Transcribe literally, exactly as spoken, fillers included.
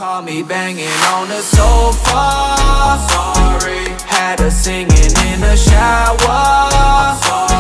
Caught me banging on the sofa. I'm sorry. Had her singing in the shower. I'm sorry.